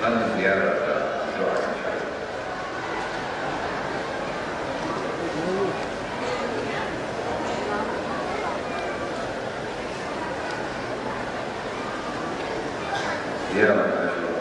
زيارة دعاء إن شاء الله. زيارة ما شاء الله.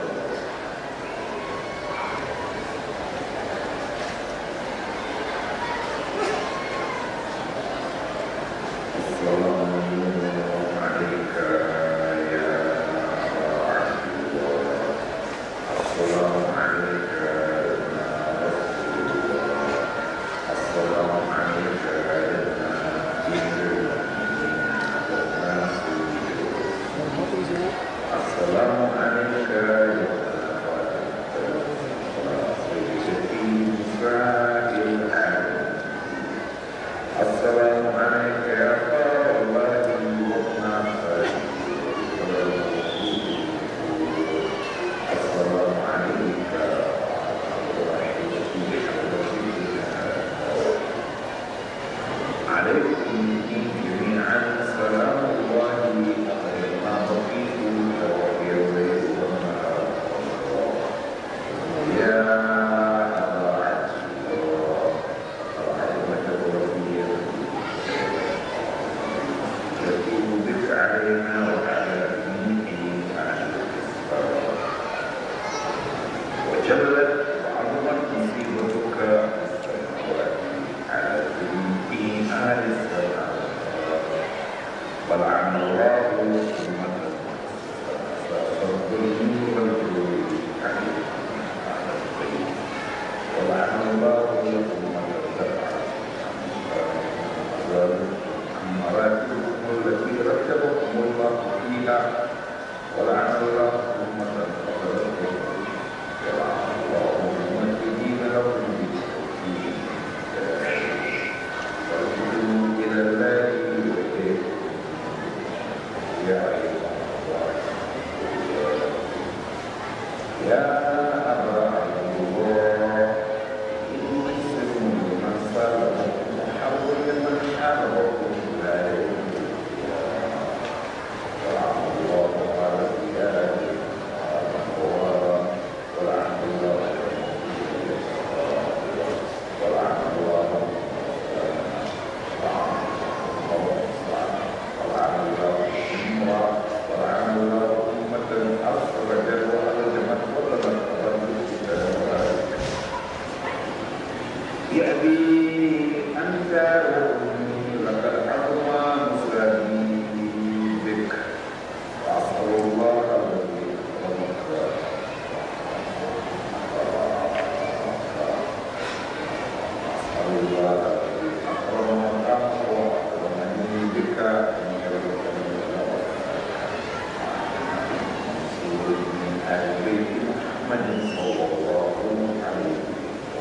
السلام عليك يا عبد الله. السلام عليك يا رسول الله. السلام عليك يا أمير المؤمنين. السلام عليك يا سيدي نساء العالمين. السلام عليك يا عليكم جميعا سلام الله ما بقيت وفي الليل والنهار. يا أبا عبد الله العظمة الوفية يتوب بك علينا وعلى جميع أهل الإسلام. وجلت وعظمت مصيبتك على جميع أهل السماء. ولعن الله أمة الظلم والجور عليكم على الخير. ولعن الله أمة مراتبكم التي رتبكم الله فيها. ولعن الله أمة فضلكم. ولعن الله الممثلين لكم بالتوفيق إلى الله وإليكم. يا أيها الله يا أبا عبد الله إني سلم لمن سلمكم وحول لمن حاربكم لا يوم القيامة. ولعن الله على الرجال ولعن الله ولعن الله يا أبي أنت وأمي لك العظم مسلمي بك. وأسأل الله الذي أكرمك أسأل الله الذي أكرمك وأكرمني بك أن يرزقني من أهل بيت محمد صلى الله عليه وسلم.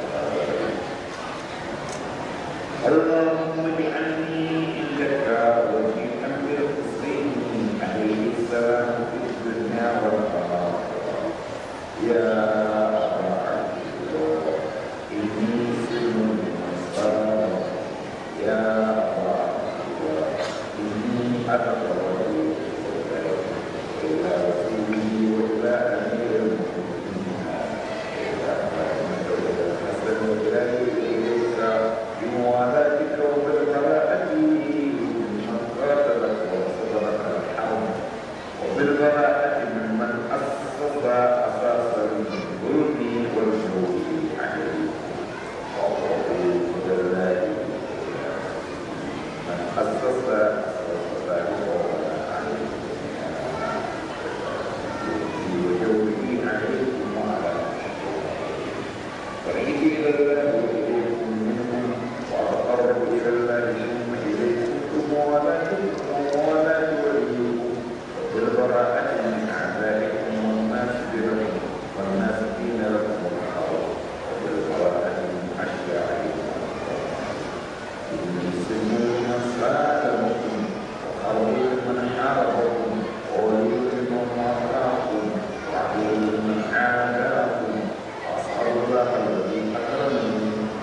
اللهم اجعلني عندك وفي أمر الحسين عليه السلام في الدنيا والآخرة. يا أبا عبد الله إني سلم لمن سلم. يا أبا عبد الله إني أتقرب إلى رسولي وإلى أمير المؤمنين إلى فاطمة والحسن وإليك بموالاتك وبالبراءة ممن قاتلك وصدرك الحرب وبالبراءة ممن أسس أساس الظلم والجور عليه. وأعوذ بالله من أسس ذلك عليه وجوره عليكم وعلى وإليه إلى الله وإليكم منهم وأقرب إلى الله ثم إليكم وموالاة وليكم بالبراءة من أعدائكم والناسبين لكم الحرب وبالبراءة من أشياعكم. إني سلم من سالمكم وخرج من حاربكم وولي من وافاكم وعدو من عاداكم. وأسأل الله الذي أكرمني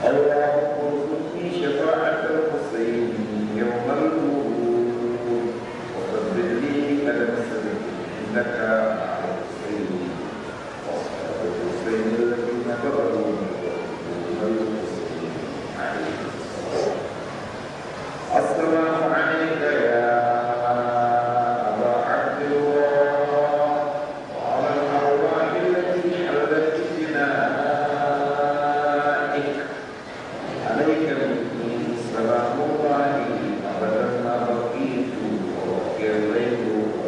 اللهم ارزقني شفاعة الحسين يوم الورود وثبت لي قدم الصدق إنك مع الحسين وأصحاب الحسين الذين بذلوا الحسين عليه الصلاة. السلام عليك يا أبا عبد الله وعلى الأرواح التي حلت بجنائك. عليك مني سلام الله أبدا ما بقيت وبقي الليل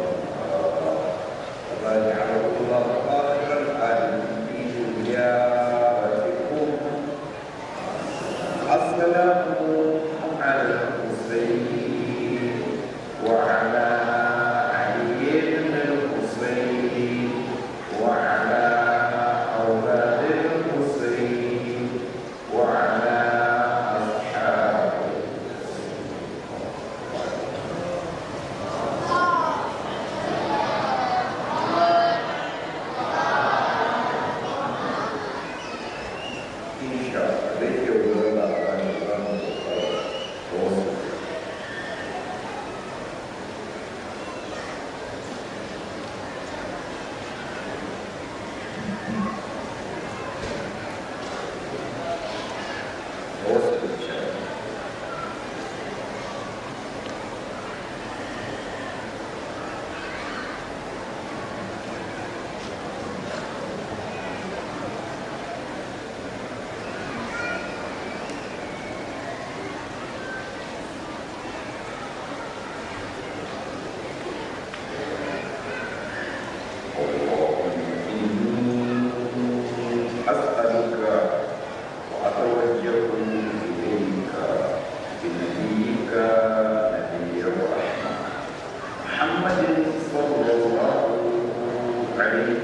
وما جعله الله خير الآن في زيارتكم. السلام على الحسين وعلى علي بن الحسين وعلى أولاد الحسين وعلى أصحاب إن شاء الله ذكر الله عن أسألك وأتوجه إليك بنبيك نبي الرحمة محمد صلى الله عليه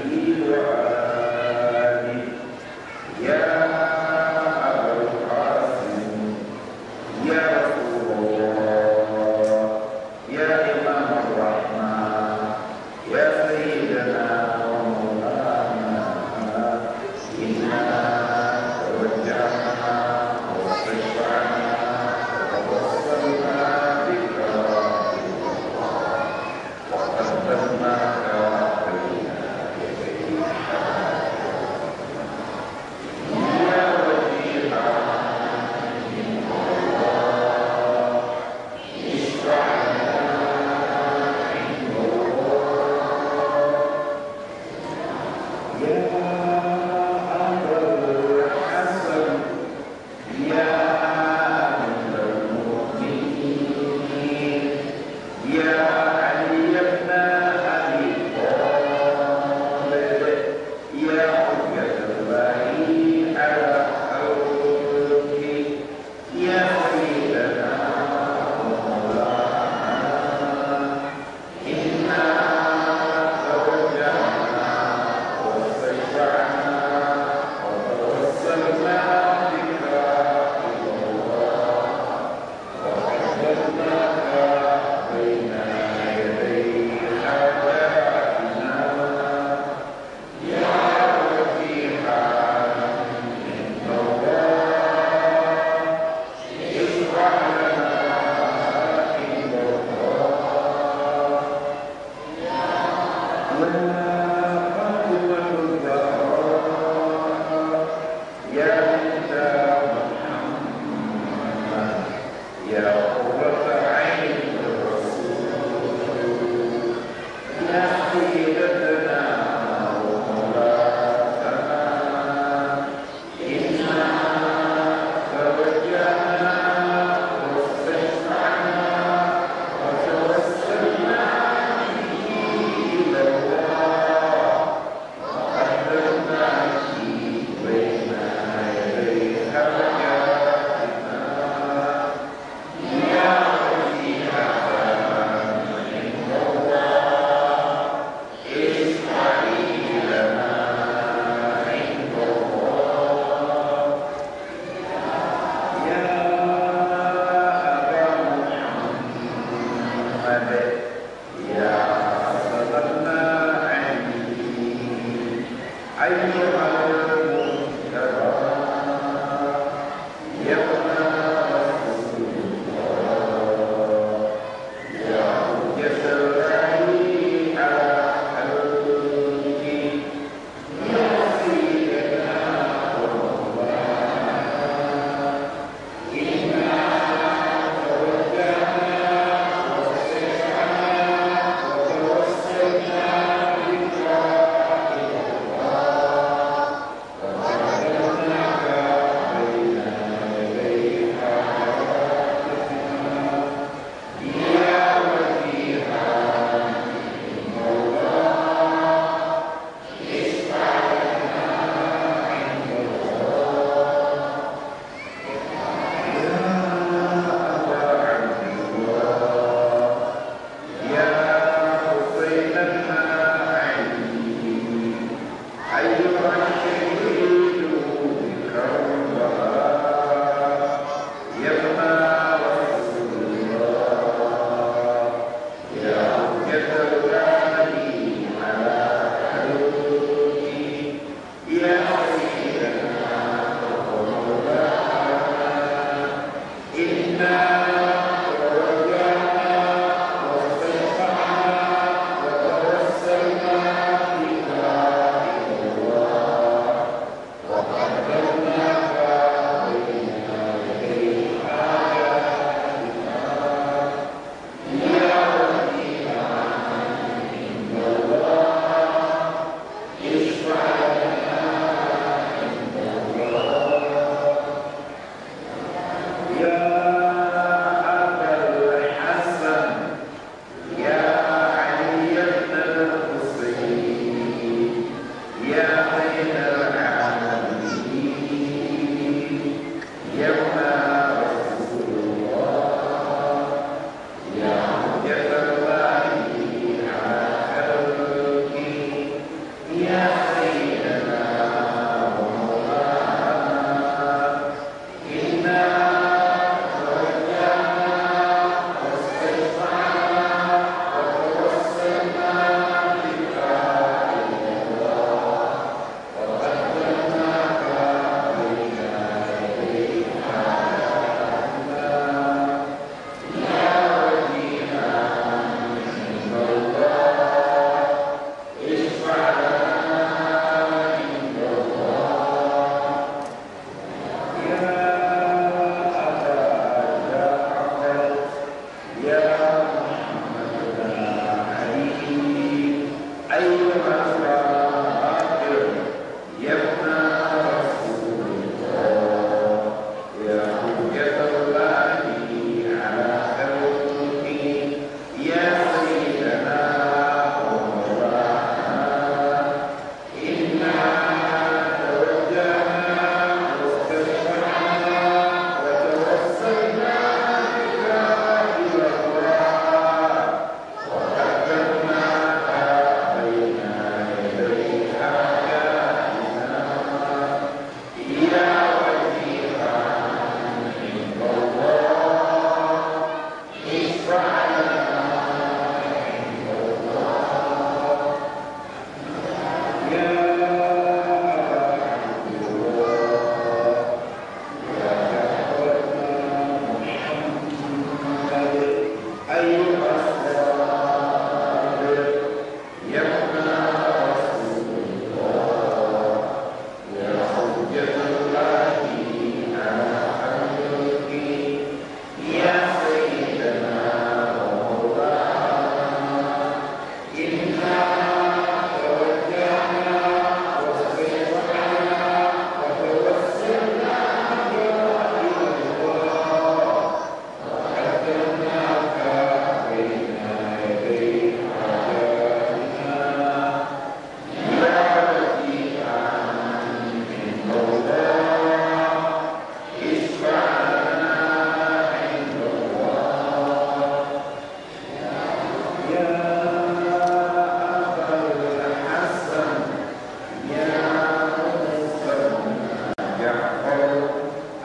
وآله يا أبا القاسم يا رسول الله يا إمام الرحمة يا سيدنا ومولانا إنا توجهنا واستشفعنا وتوسلنا بك وقدمناك بين يدي يا وجيها من الله اشفع عند الله يا أبا الحسن يا أمير المؤمنين يا علي بن أبي طالب يا حجة الله على خلقه يا سيدنا ومولانا إنا توجهنا واستشفعنا وتوسلنا بك إلى الله وقدمناك بين يدي حاجاتنا يا وجيها عند الله اشفع لنا عند الله يا قوة الزهراء يا بنت محمد يا قرة عين الرسول يا سيدتنا ومولاتنا إنا توجهنا واستشفعنا وتوسلنا إلى الله وقدمناك بين يدي حاجاتنا يا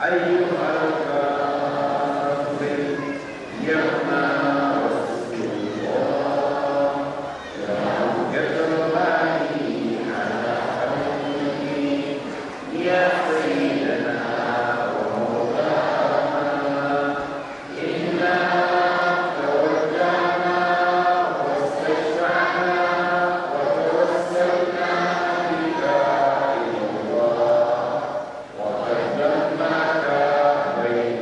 أيها الكافر يوما رسول الله يوجد الغني على حوله يا سيدنا ومولانا إنا توجهنا واستشفعنا وتوسلنا بك إلى الله وقدمناك بين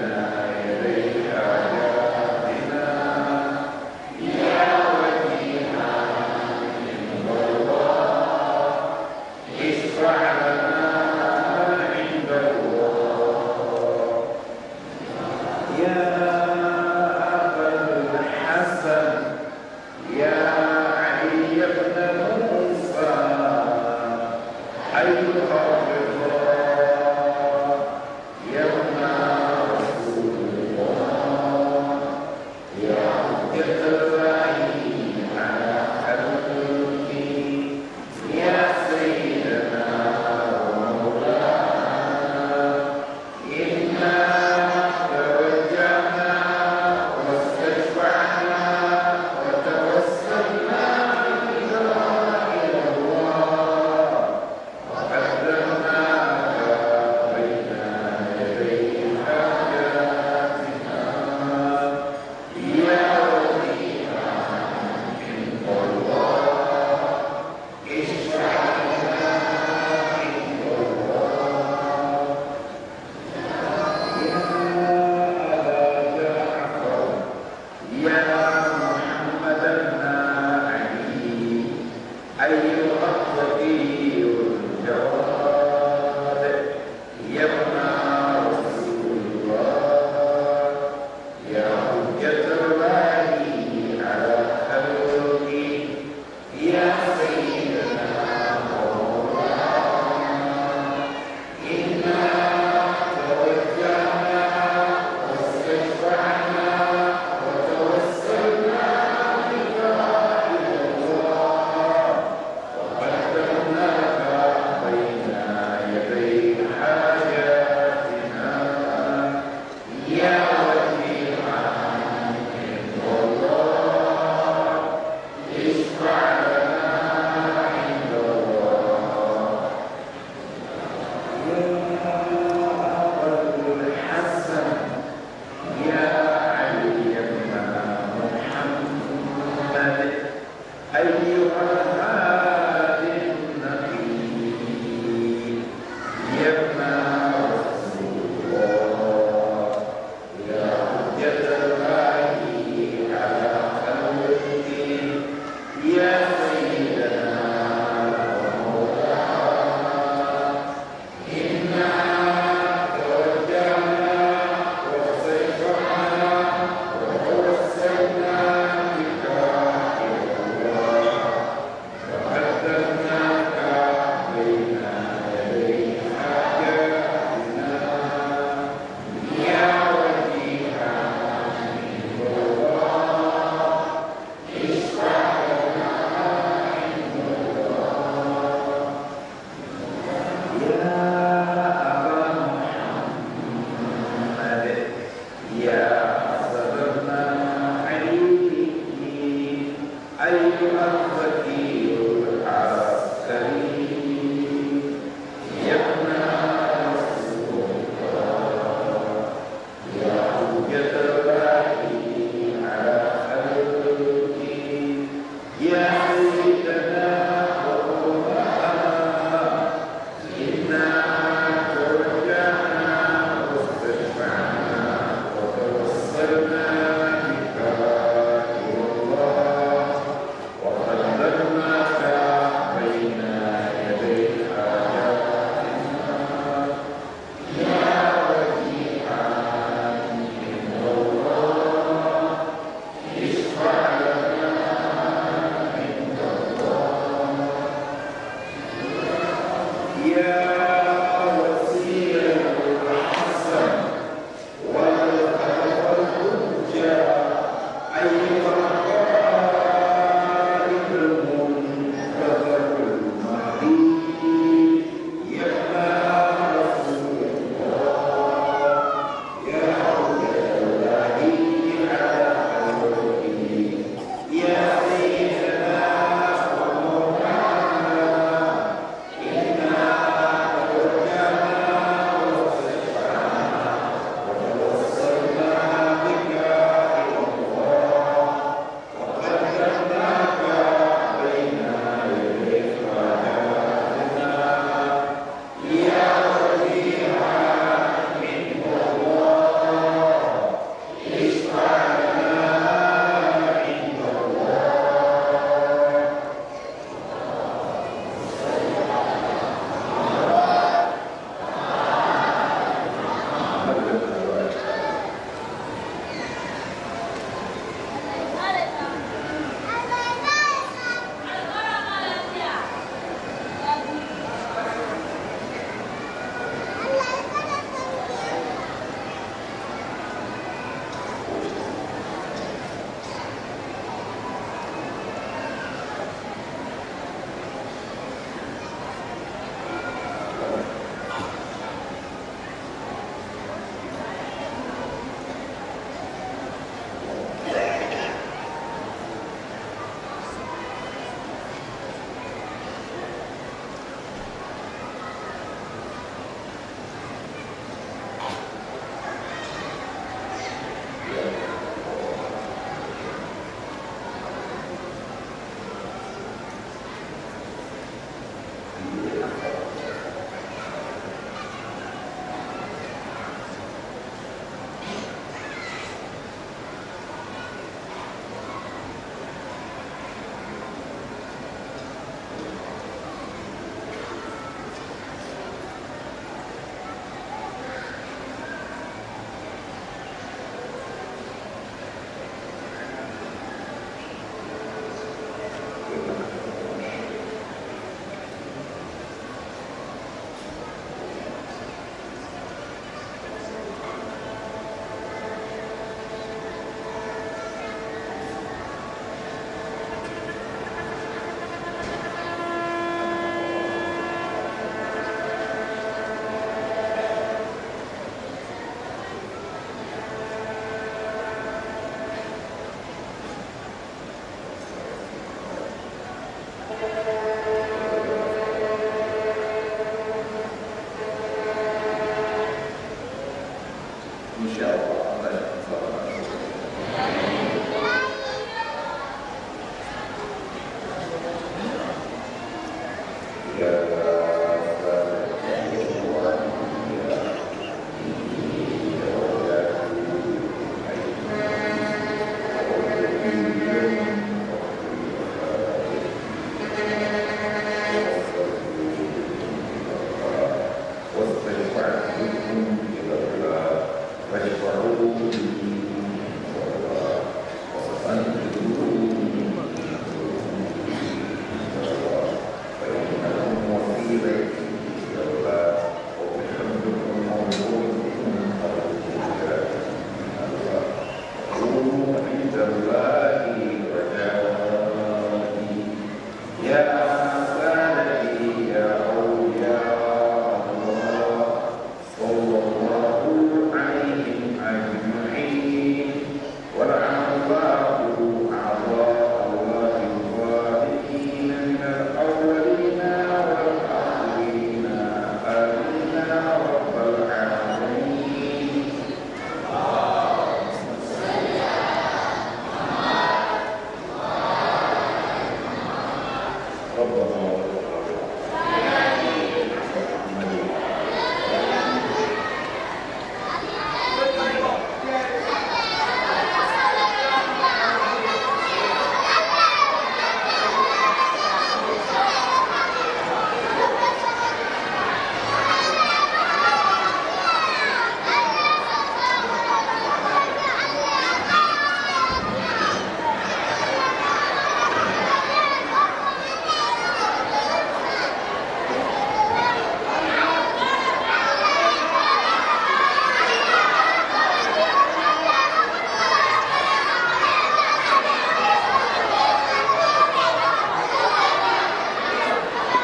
إن شاء الله الله يحفظك.